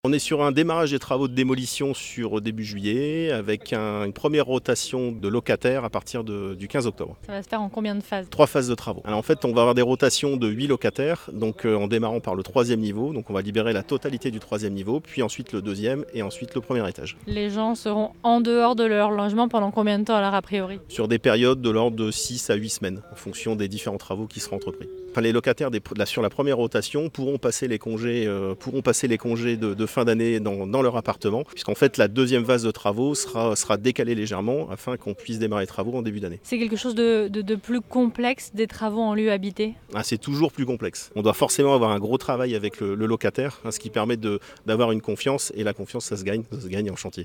On est sur un démarrage des travaux de démolition sur début juillet avec une première rotation de locataires à partir du 15 octobre. Ça va se faire en combien de phases? 3 phases de travaux. Alors en fait, on va avoir des rotations de 8 locataires, donc en démarrant par le 3e niveau. Donc on va libérer la totalité du 3e niveau, puis ensuite le 2e et ensuite le 1er étage. Les gens seront en dehors de leur logement pendant combien de temps alors a priori? Sur des périodes de l'ordre de 6 à 8 semaines, en fonction des différents travaux qui seront entrepris. Enfin, les locataires sur la première rotation pourront passer les congés, de fin d'année dans leur appartement, puisqu'en fait la deuxième phase de travaux sera décalée légèrement afin qu'on puisse démarrer les travaux en début d'année. C'est quelque chose de plus complexe des travaux en lieu habité? C'est toujours plus complexe. On doit forcément avoir un gros travail avec le locataire, ce qui permet d'avoir une confiance, et la confiance ça se gagne en chantier.